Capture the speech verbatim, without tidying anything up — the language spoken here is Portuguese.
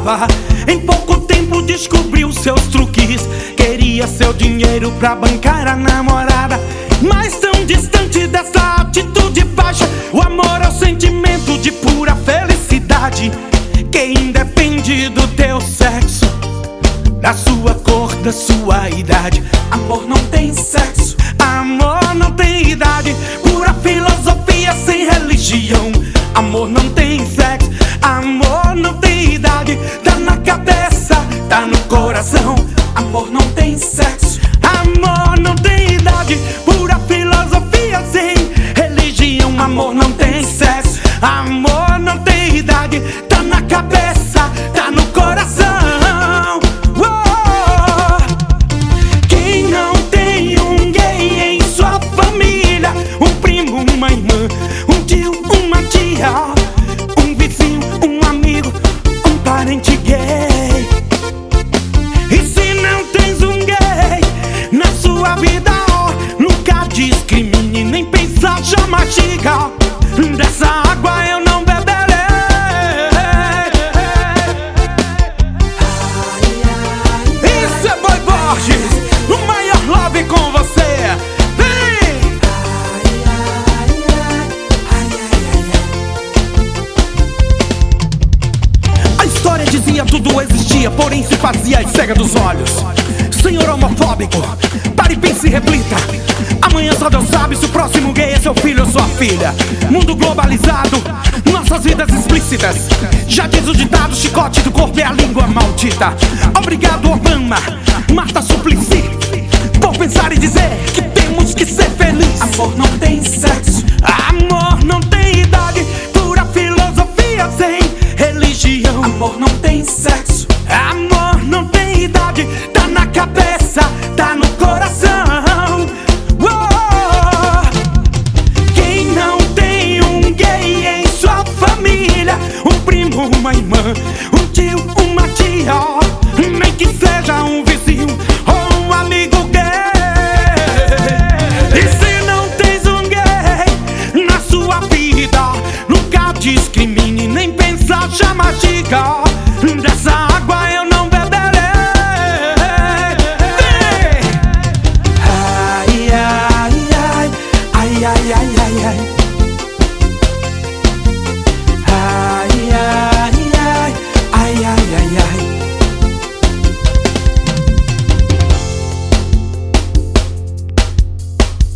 roubava. Em pouco tempo descobriu seus truques. Queria seu dinheiro pra bancar a namorada. Mas tão distante dessa atitude baixa, o amor é o sentimento de pura felicidade. Quem depende do teu sexo, da sua cor, da sua idade. Amor não tem sexo, amor não tem idade. Pura filosofia sem religião. Amor não tem sexo, amor não tem idade. Tá na cabeça, tá no coração. Amor não tem sexo, amor não tem idade. Pura filosofia sem religião. Amor não tem sexo, amor não tem idade. Tá na cabeça, tá no coração. Uou! Quem não tem um gay em sua família, um primo, uma irmã, um tio, uma tia, um vizinho, um amigo, um parente gay. E se não tens um gay na sua vida, ó, nunca discrimine, nem pensar, já mastiga. Dessa água eu não beberei. Isso é Boy Borges, no maior love com você. Vem! A história dizia tudo existia, porém se fazia às cegas dos olhos. Senhor homofóbico, pare e pense e reflita. Amanhã só Deus sabe se o próximo gay é seu filho ou sua filha. Mundo globalizado, nossas vidas explícitas. Já diz o ditado, chicote do corpo é a língua maldita. Obrigado Obama, Marta Suplicy, por pensar e dizer que temos que ser felizes. Amor não tem sexo, amor não tem idade. Pura filosofia sem religião. Amor não tem sexo, amor não tem idade. Tá na cabeça, tá no coração. Uou! Quem não tem um gay em sua família, um primo, uma irmã, um tio, uma tia, nem que seja um vizinho ou um amigo gay. E se não tens um gay na sua vida, nunca discrimine, nem pensar, já mastiga. Dessa água